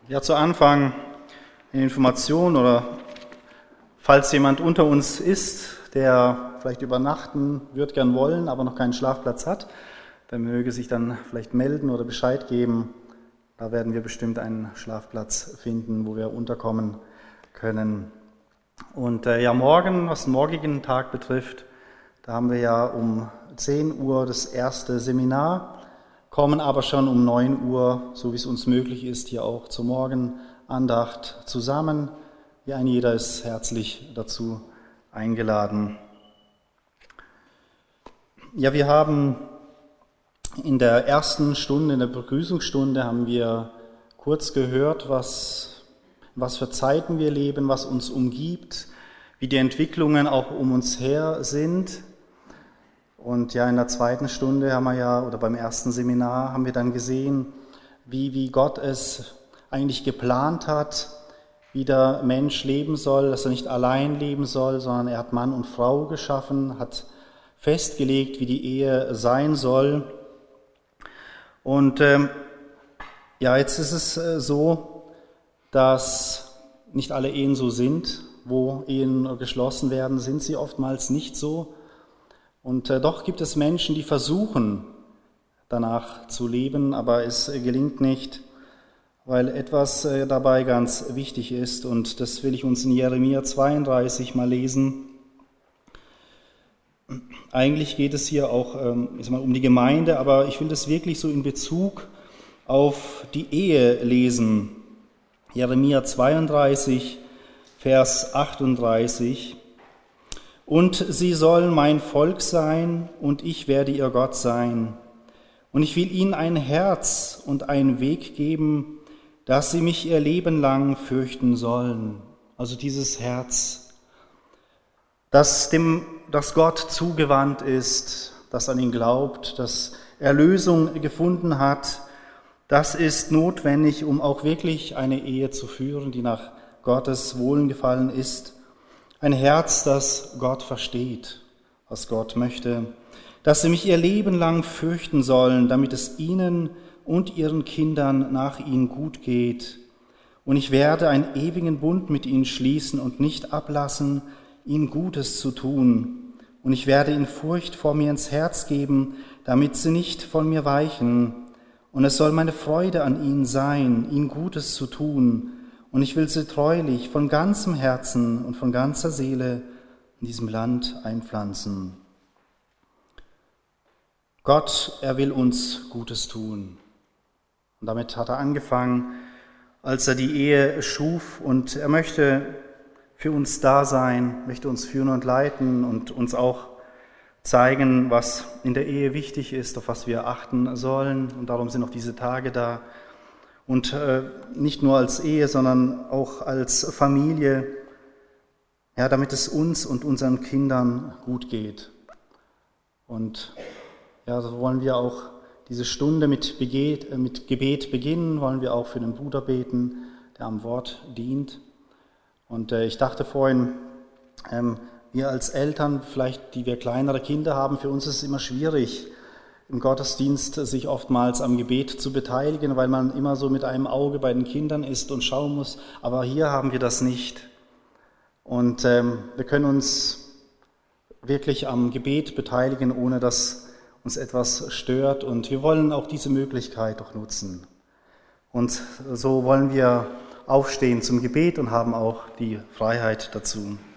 Ja, zu Anfang eine Information oder falls jemand unter uns ist, der vielleicht übernachten wird gern wollen, aber noch keinen Schlafplatz hat, der möge sich dann vielleicht melden oder Bescheid geben. Da werden wir bestimmt einen Schlafplatz finden, wo wir unterkommen können. Und morgen, was den morgigen Tag betrifft, da haben wir ja um 10 Uhr das erste Seminar, kommen aber schon um 9 Uhr, so wie es uns möglich ist, hier auch zur Morgenandacht zusammen. Ja, jeder ist herzlich dazu eingeladen. Ja, wir haben in der ersten Stunde, in der Begrüßungsstunde, haben wir kurz gehört, was für Zeiten wir leben, was uns umgibt, wie die Entwicklungen auch um uns her sind. Und ja, in der zweiten Stunde oder beim ersten Seminar haben wir dann gesehen, wie Gott es eigentlich geplant hat, wie der Mensch leben soll, dass er nicht allein leben soll, sondern er hat Mann und Frau geschaffen, hat festgelegt, wie die Ehe sein soll. Und jetzt ist es so, dass nicht alle Ehen so sind. Wo Ehen geschlossen werden, sind sie oftmals nicht so. Und doch gibt es Menschen, die versuchen, danach zu leben, aber es gelingt nicht, weil etwas dabei ganz wichtig ist. Und das will ich uns in Jeremia 32 mal lesen. Eigentlich geht es hier auch um die Gemeinde, aber ich will das wirklich so in Bezug auf die Ehe lesen. Jeremia 32, Vers 38. Und sie sollen mein Volk sein, und ich werde ihr Gott sein. Und ich will ihnen ein Herz und einen Weg geben, dass sie mich ihr Leben lang fürchten sollen. Also dieses Herz, das Gott zugewandt ist, das an ihn glaubt, das Erlösung gefunden hat, das ist notwendig, um auch wirklich eine Ehe zu führen, die nach Gottes Wohlgefallen ist. Ein Herz, das Gott versteht, was Gott möchte, dass sie mich ihr Leben lang fürchten sollen, damit es ihnen und ihren Kindern nach ihnen gut geht. Und ich werde einen ewigen Bund mit ihnen schließen und nicht ablassen, ihnen Gutes zu tun. Und ich werde ihnen Furcht vor mir ins Herz geben, damit sie nicht von mir weichen. Und es soll meine Freude an ihnen sein, ihnen Gutes zu tun. Und ich will sie treulich von ganzem Herzen und von ganzer Seele in diesem Land einpflanzen. Gott, er will uns Gutes tun. Und damit hat er angefangen, als er die Ehe schuf. Und er möchte für uns da sein, möchte uns führen und leiten und uns auch zeigen, was in der Ehe wichtig ist, auf was wir achten sollen. Und darum sind auch diese Tage da. Und nicht nur als Ehe, sondern auch als Familie, ja, damit es uns und unseren Kindern gut geht. Und ja, so wollen wir auch diese Stunde mit Gebet beginnen, wollen wir auch für den Bruder beten, der am Wort dient. Und ich dachte vorhin, wir als Eltern, vielleicht die wir kleinere Kinder haben, für uns ist es immer schwierig, im Gottesdienst sich oftmals am Gebet zu beteiligen, weil man immer so mit einem Auge bei den Kindern ist und schauen muss. Aber hier haben wir das nicht. Und wir können uns wirklich am Gebet beteiligen, ohne dass uns etwas stört. Und wir wollen auch diese Möglichkeit doch nutzen. Und so wollen wir aufstehen zum Gebet und haben auch die Freiheit dazu.